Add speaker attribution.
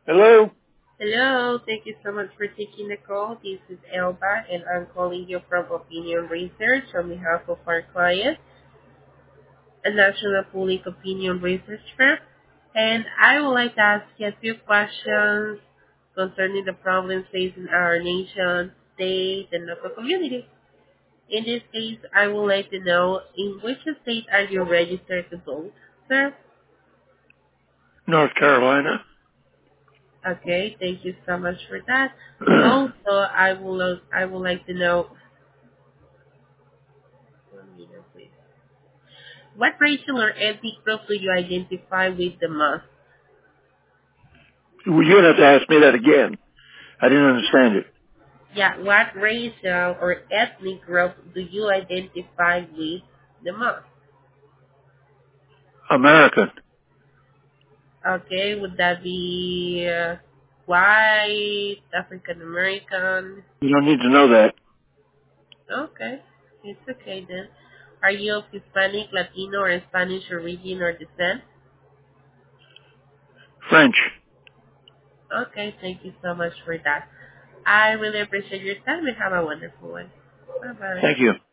Speaker 1: Hello?
Speaker 2: Hello. Thank you so much for taking the call. This is Elba, and I'm calling you from Opinion Research on behalf of our client, a national public opinion research firm. And I would like to ask you a few questions concerning the problems facing our nation, state, and local community. In this case, I would like to know in which state are you registered to vote, sir?
Speaker 1: North Carolina.
Speaker 2: Okay, thank you so much for that. Also, I would like to know. 1 minute, please. What racial or ethnic group do you identify with the most?
Speaker 1: You'd have to ask me that again. I didn't understand it.
Speaker 2: Yeah, what racial or ethnic group do you identify with the most?
Speaker 1: American.
Speaker 2: Okay, would that be white, African American?
Speaker 1: You don't need to know that.
Speaker 2: Okay, it's okay then. Are you of Hispanic, Latino, or Spanish origin or descent?
Speaker 1: French.
Speaker 2: Okay, thank you so much for that. I really appreciate your time and have a wonderful one. Bye bye.
Speaker 1: Thank you.